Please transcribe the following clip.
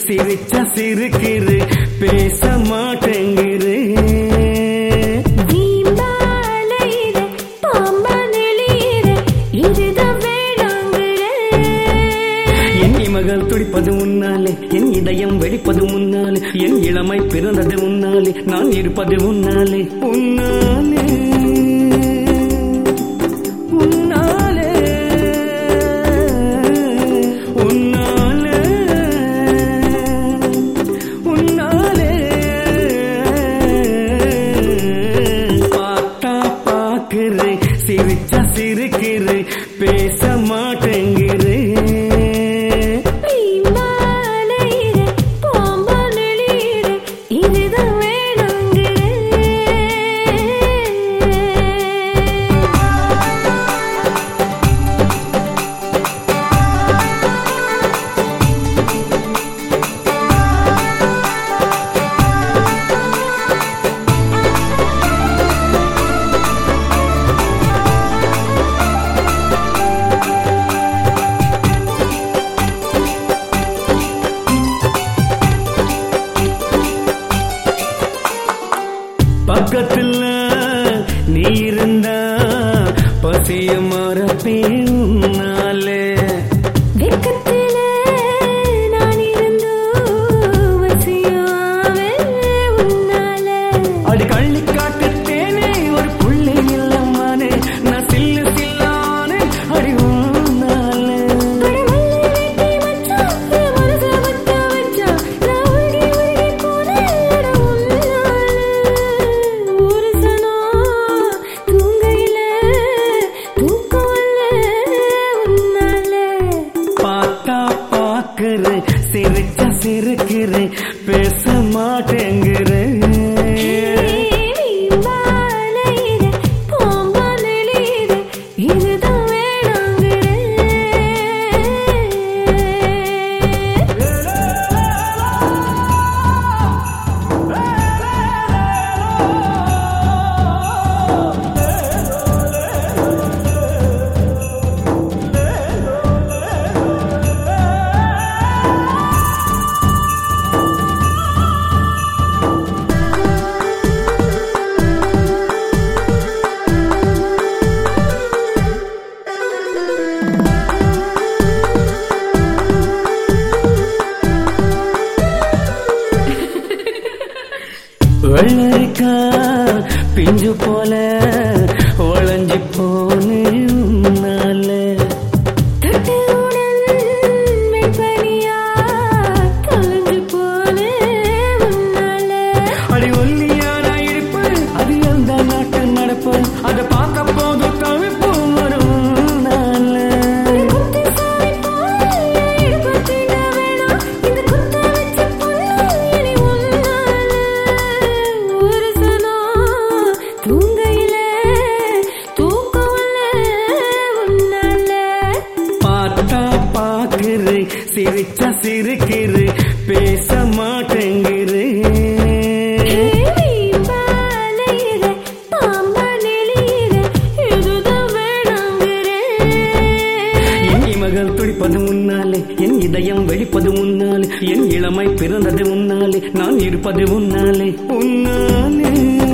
சிரிச்சா சிரிக்கிறு பேச மாட்டேங்கிறு என் இமகள் துடிப்பது முன்னாலே என் இதயம் வெடிப்பது முன்னாலே என் இளமை பிறந்தது முன்னாலே நான் இருப்பது முன்னாலே உன்னாலே உன்னாலே உன்னாலே உன்னாலே பார்த்தா பாக்குறே சிரிச்சா சிரிக்கிறே பேச மாட்டேங்கிறே பக்கத்துல நீ இருந்தா பசிய மறப்பேன்னாலே வெக்கத்துல நான் இருந்தோ வசியாவே உன்னாலே அடி கள்ளி காட்டுத்தேனே ஒரு புள்ளை இல்லம்மானே நான் சில்லு சில்லானே அடி உன்னாலே சிரிச்சா சிரிக்கிறே பேச மாட்டேங்கிறே வெள்ளரிக்கா பிஞ்சு போல ஒளஞ்சி போனே உன்னாலே அடி ஒல்லியானா இருப்பு அது எந்த நாட்டு நடப்பு அதை பார்க்க போது தவிப்பு வரும் நாளே சிரிச்சா சிரிக்கிறே பேச மாட்டேங்கிறே என் இமகள் துடிப்பது முன்னாலே என் இதயம் வெடிப்பது முன்னாலே என் இளமை பிறந்தது முன்னாலே நான் இருப்பது முன்னாலே உன்னாலே